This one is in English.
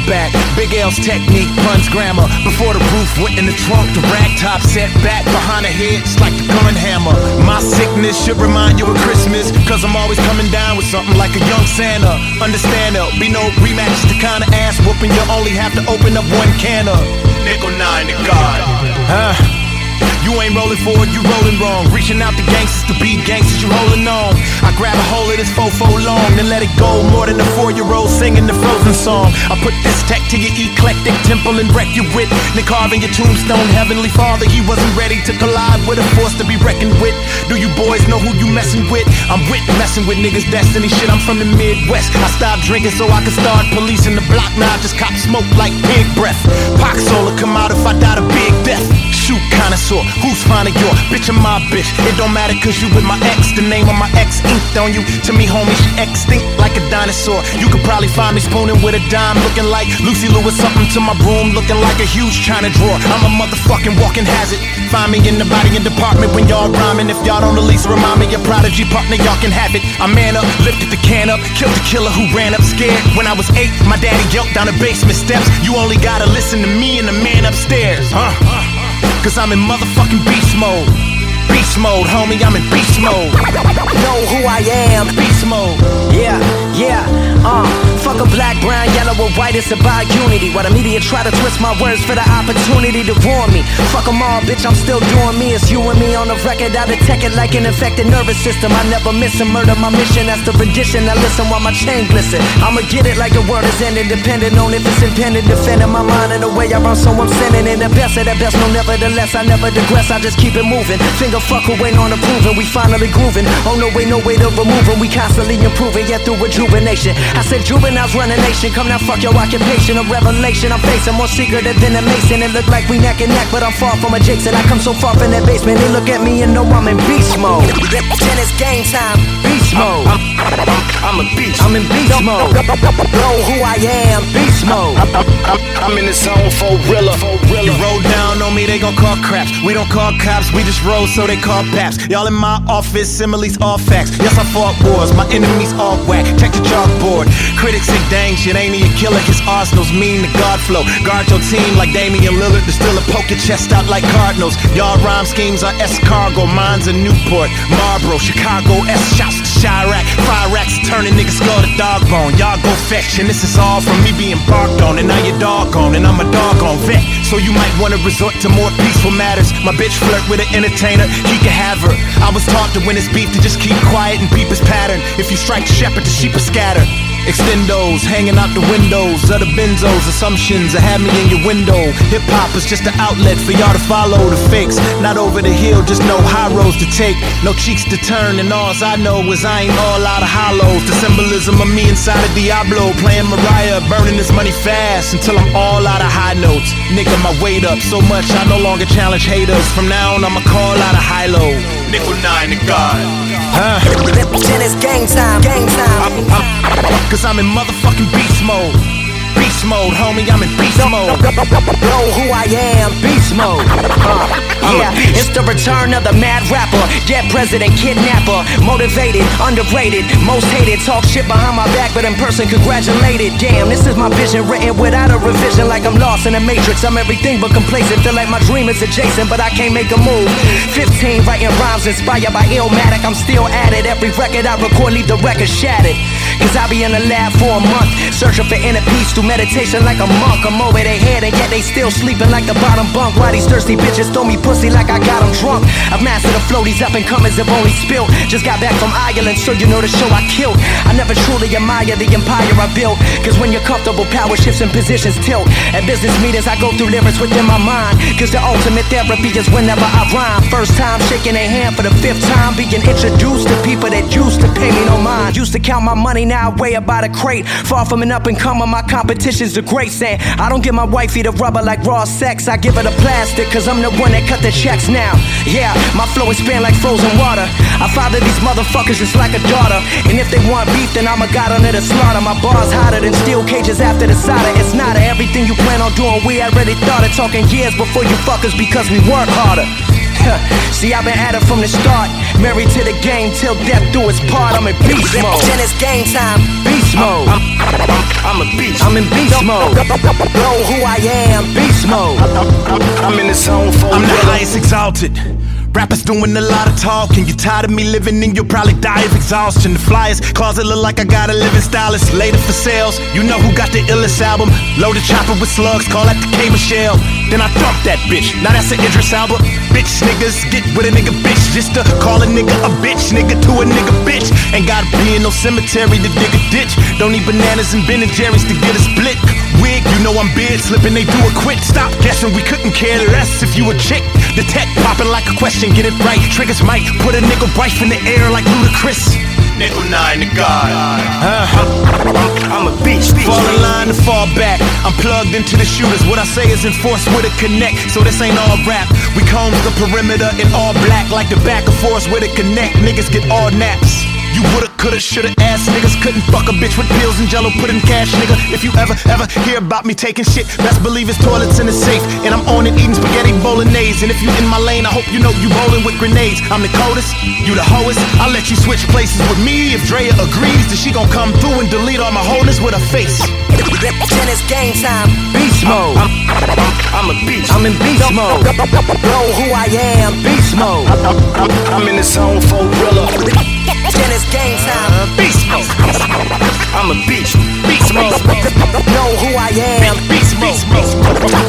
back. Big L's technique, puns grammar. Before the roof went in the trunk, the rag top set back behind the head, it's like the gun hammer. My sickness should remind you of Christmas, cause I'm always coming down with something like a young Santa. Understand there'll be no rematch, the kind of ass whooping you only have to open up one can of Nickel 9 to God. You ain't rolling forward, you rolling wrong. Reaching out to gangsters to be gangsters, you holding on. I grab a hold of this fofo long, then let it go. More than a 4-year-old singing the Frozen song. I put this tech to your eclectic temple and wreck you with. Then carving your tombstone, Heavenly Father, he wasn't ready to collide with a force to be reckoned with. Do you boys know who you messing with? I'm with messing with niggas' destiny shit. I'm from the Midwest. I stopped drinking so I could start policing the block. Now I just cop smoke like pig breath. Pox solar come out if I died a big death. Shoot connoisseur, who's finding your bitch or my bitch? It don't matter cause you with my ex. The name of my ex inked on you. To me homie, she extinct like a dinosaur. You could probably find me spooning with a dime, looking like Lucy Lewis. Something to my broom, looking like a huge China drawer. I'm a motherfucking walking hazard. Find me in the body and department when y'all rhyming. If y'all don't at least remind me your prodigy partner, y'all can have it. I man up, lifted the can up, killed the killer who ran up scared. When I was 8, my daddy yelped down the basement steps. You only gotta listen to me and the man upstairs, cause I'm in motherfucking beast mode. Beast mode, homie, I'm in beast mode. Know who I am. Beast mode. Yeah. Fuck a black, brown, yellow, or white, it's about unity. While the media try to twist my words for the opportunity to warn me. Fuck them all, bitch, I'm still doing me. It's you and me on the record, I detect it like an infected nervous system. I never miss a murder, my mission, that's the rendition. I listen while my chain glisten. I'ma get it like the word is ending, depending on if it's impending. Defending my mind in the way I run, so I'm sending in the best of the best. No, nevertheless, I never digress, I just keep it moving. Finger fuck away on approving, we finally grooving. Oh, no way to remove them, we constantly improving, yet through rejuvenation. I said juveniles run a nation, come now fuck your occupation. A revelation I'm facing, more secretive than a mason. It look like we neck and neck, but I'm far from adjacent. I come so far from that basement, they look at me and know I'm in beast mode. Then it's game time, beast mode. I'm a beast. I'm in beast mode. Know who I am, beast mode. I'm in the zone for real. You roll down on me, they gon' call craps. We don't call cops, we just roll so they call paps. Y'all in my office, similes all facts. Yes, I fought wars, my enemies all whack. Check the chalkboard. Critics say dang shit, ain't he a killer? His arsenal's mean to God flow. Guard your team like Damian Lillard, to still a poke your chest out like Cardinals. Y'all rhyme schemes are escargot, mine's a Newport, Marlboro, Chicago, S-shots to Chirac. Fire racks turning niggas skull to dog bone. Y'all go fetch, and this is all from me being barked on. And now you're doggone, and I'm a doggone vet. So you might wanna resort to more peaceful matters. My bitch flirt with an entertainer, he can have her. I was taught to win his beef to just keep quiet and peep his pattern. If you strike the shepherd, the sheep will scatter. Extendos, hanging out the windows of the benzos. Assumptions that had me in your window. Hip-hop is just an outlet for y'all to follow the fakes. Not over the hill, just no high roads to take. No cheeks to turn, and all I know is I ain't all out of hollows. The symbolism of me inside of Diablo, playing Mariah, burning this money fast until I'm all out of high notes. Nigga, my weight up so much I no longer challenge haters. From now on, I'ma call out a high-low. Nickel 9 to God. Then it's game time, Cause I'm in motherfucking beast mode. Beast mode, homie, I'm in beast mode. Know who I am, beast mode. Yeah, it's the return of the mad rapper. Dead president, kidnapper. Motivated, underrated, most hated. Talk shit behind my back, but in person congratulated. Damn, this is my vision, written without a revision. Like I'm lost in a matrix, I'm everything but complacent. Feel like my dream is adjacent, but I can't make a move. 15, writing rhymes inspired by Illmatic. I'm still at it, every record I record leave the record shattered. Cause I be in the lab for a month, searching for inner peace through meditation like a monk. I'm over their head and yet they still sleeping like the bottom bunk. Why these thirsty bitches throw me pussy like I got them drunk? I've mastered the flow, these up and comers have only spilled. Just got back from Ireland, so you know the show I killed. I never truly admire the empire I built, cause when you're comfortable, power shifts and positions tilt. At business meetings, I go through lyrics within my mind, cause the ultimate therapy is whenever I rhyme. First time shaking a hand for the 5th time, being introduced to people that used to pay me no mind. Used to count my money, now I weigh about a crate. Far from an up and comer, my competition's the great saying. I don't give my wifey the rubber like raw sex, I give her the plastic, cause I'm the one that cut the checks now. Yeah, my flow is spanned like frozen water. I father these motherfuckers just like a daughter. And if they want beef, then I'm a god under the slaughter. My bars hotter than steel cages after the solder. It's not everything you plan on doing, we already thought of. Talking years before you fuckers because we work harder. See, I've been at it from the start. Married to the game till death do us part. I'm in beast mode. Then it's game time. Beast mode. I'm a beast. I'm in beast mode. Know who I am. Beast mode. I'm in the zone for I'm the highest exalted. Rappers doing a lot of talking. You tired of me living and you'll probably die of exhaustion. The flyers, closet look like I got a living stylist. Later for sales, you know who got the illest album. Loaded chopper with slugs, call that the K Michelle. Then I dumped that bitch, now that's an Idris Elba. Bitch niggas get with a nigga bitch. Just to call a nigga a bitch, nigga to a nigga bitch. Ain't gotta be in no cemetery to dig a ditch. Don't need bananas and Ben and Jerry's to get a split. Wig, you know I'm beard slipping, they do a quick. Stop guessing, we couldn't care less if you a chick. The tech popping like a question, get it right. Triggers might put a nigga right in the air like Ludacris. Nickel 9 to God. I'm a beast. Fall in line to fall back. I'm plugged into the shooters. What I say is enforced with a connect. So this ain't all rap. We comb the perimeter in all black like the back of force with a connect. Niggas get all naps. You woulda, coulda, shoulda, ass niggas couldn't fuck a bitch with pills and jello put in cash, nigga. If you ever hear about me taking shit, best believe it's toilets in the safe. And I'm on it eating spaghetti bolognese. And if you in my lane, I hope you know you rolling with grenades. I'm the coldest, you the hoest. I'll let you switch places with me if Drea agrees that she gon' come through and delete all my wholeness with her face. Then it's game time. Beast mode. I'm a beast. I'm in beast mode. Know who I am. Beast mode. I'm in the zone for Rilla. Then it's game time. Beast mode. I'm a beast. Beast mode. Know who I am. Beast mode.